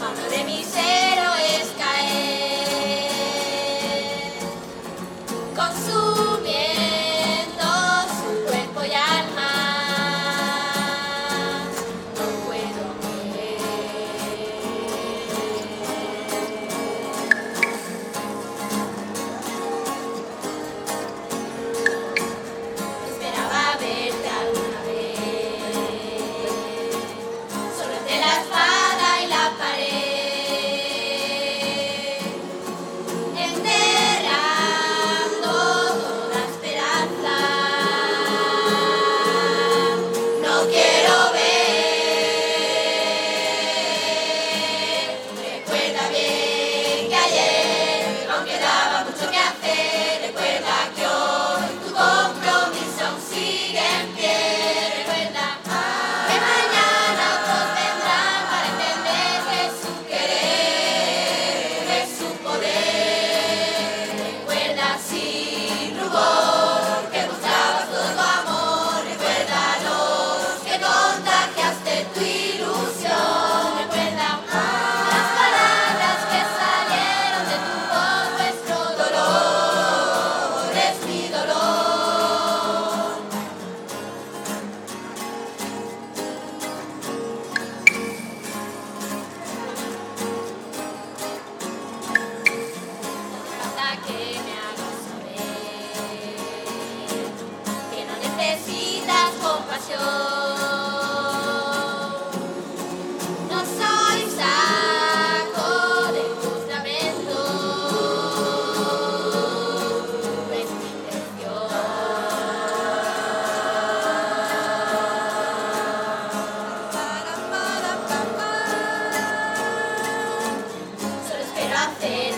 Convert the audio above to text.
uno de mis héroes caer, consumiendo su cuerpo y alma. No puedo esperaba verte alguna vez, solo entre la espada y la pared, enterrando toda esperanza. No quiero ver, recuerda bien que ayer aún quedaba mucho que hacer. Recuerda que hoy tu compromiso aún sigue en pie. Recuerda que mañana otros vendrán para entender que su querer es su poder. Recuerda sin rubor que mostrabas todo tu amor. Recuerda los que contagiaste tu ilusión. Recuerda las palabras que salieron de tu voz. Nuestro dolor es mi dolor. Falta que me hagas saber que no necesitas compasión. No soy saco de tus lamentos, no es mi intención. Solo espero hacer